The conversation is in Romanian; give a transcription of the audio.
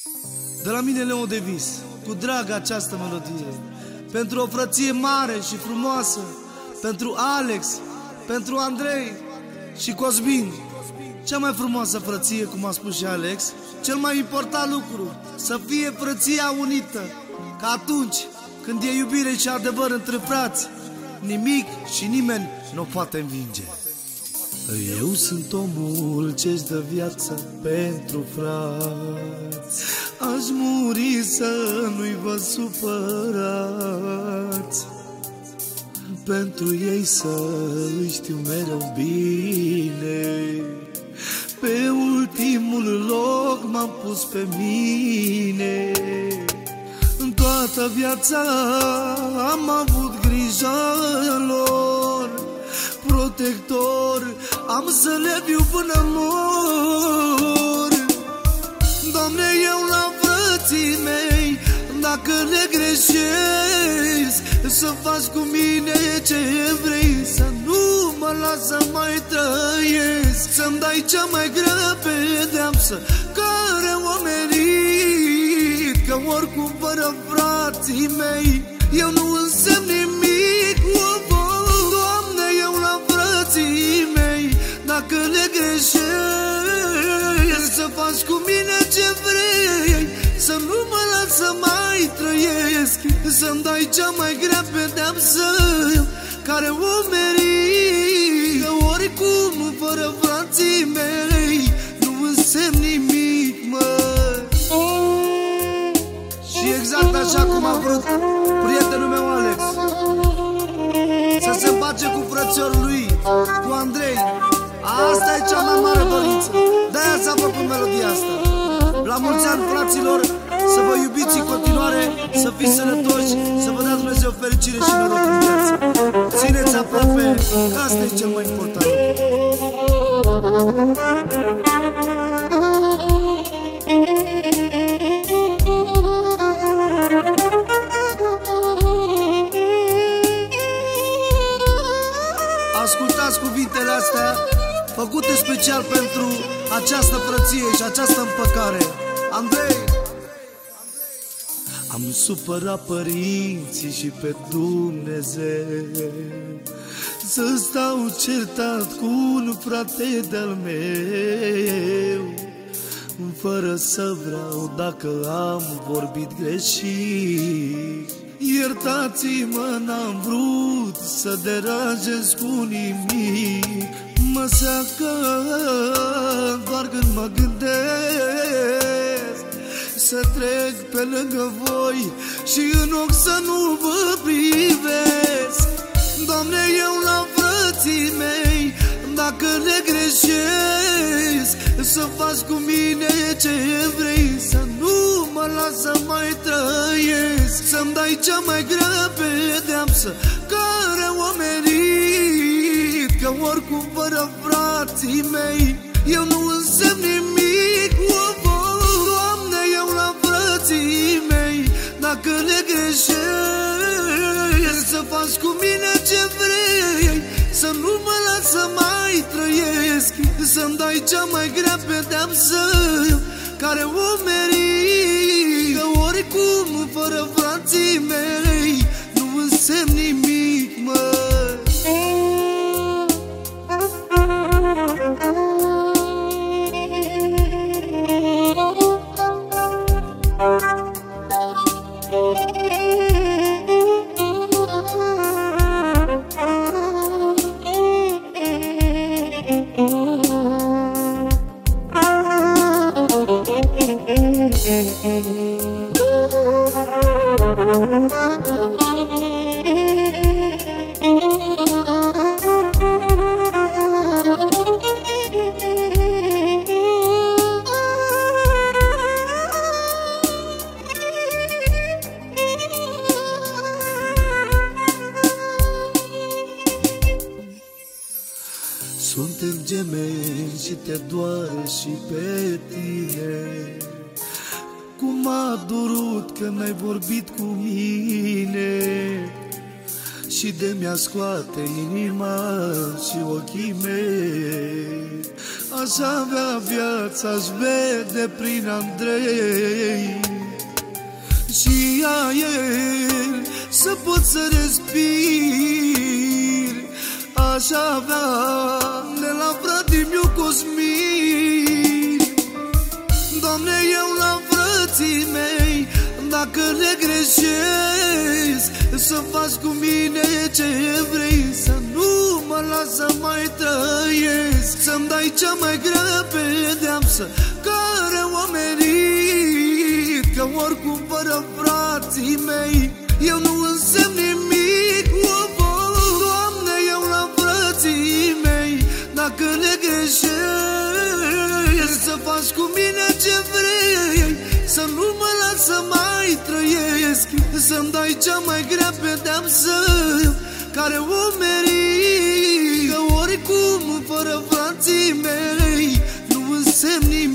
De la mine, Leon Devis, cu drag această melodie, pentru o frăție mare și frumoasă, pentru Alex, pentru Andrei și Cosmin. Cea mai frumoasă frăție, cum a spus și Alex, cel mai important lucru, să fie frăția unită, că atunci când e iubire și adevăr între frați, nimic și nimeni nu poate învinge. Eu sunt omul ce-și dă viața pentru frați, aș muri să nu-i vă supărați, pentru ei să îi știu mereu bine. Pe ultimul loc m-am pus pe mine. În toată viața am avut grijă lor, protector, am să le viu până mor. Doamne, eu la frății mei, dacă le greșesc, să faci cu mine ce vrei, să nu mă las să mai trăiesc, să-mi dai cea mai grea pedeapsă care o merit, că oricum fără frații mei eu nu însemn nimic. Doamne, eu la frații mei, dacă le greșesc, să faci cu mine ce vrei, să nu mă las să mai trăiesc, să-mi dai cea mai grea pedeapsă care o merit, că oricum fără frații mei nu însemn nimic, măi. Și exact așa cum a vrut prietenul meu Alex să se împace cu frățiorul lui, cu Andrei. Asta e cea mai mare dorință, de-aia s-a făcut melodia asta. La mulți ani, fraților, să vă iubiți în continuare, să fiți sănătoși, să vă dea Dumnezeu fericire și noroc în viață. Țineți aproape, că asta e cel mai important. Ascultați cuvintele astea, făcute special pentru această frăție și această împăcare. Andrei! Am supărat părinții și pe Dumnezeu, să stau certat cu un frate de-al meu, fără să vreau, dacă am vorbit greșit. Iertați-mă, n-am vrut să deranjez cu nimic. Mă seacă doar când mă gândesc să trec pe lângă voi și în ochi să nu vă privesc. Doamne, eu la frății mei, dacă le greșesc, să faci cu mine ce vrei, să nu mă las să mai trăiesc, să-mi dai cea mai grea pedeapsă care o merit, că oricum fără frații mei eu nu însemn nimic. Doamne, eu la frații mei, dacă le greșesc, să faci cu mine ce vrei, să nu mă las să mai trăiesc, să-mi dai cea mai grea pedeapsă care o merit, că oricum fără frații mei nu însemn nimic, măi. Suntem gemeni și te doare și pe tine. Cum a durut că n-ai vorbit cu mine și de mi-a scoate inima și ochii mei. aș avea viața, aș vede prin Andrei și aer să pot să respir. Aș avea de la fratele meu Cosmin. Doamne, eu la frații mei, dacă le greșesc, să faci cu mine ce vrei, să nu mă las să mai trăiesc, să-mi dai cea mai grea pedeapsă care o merit, că oricum fără frații mei eu nu însemn nimic. Doamne, eu la frații mei, dacă le greșesc, să faci cu mine ce vrei, să nu mă las să mai trăiesc, să-mi dai cea mai grea pedeapsă care o merit, că oricum fără frații mei nu însemn nimic.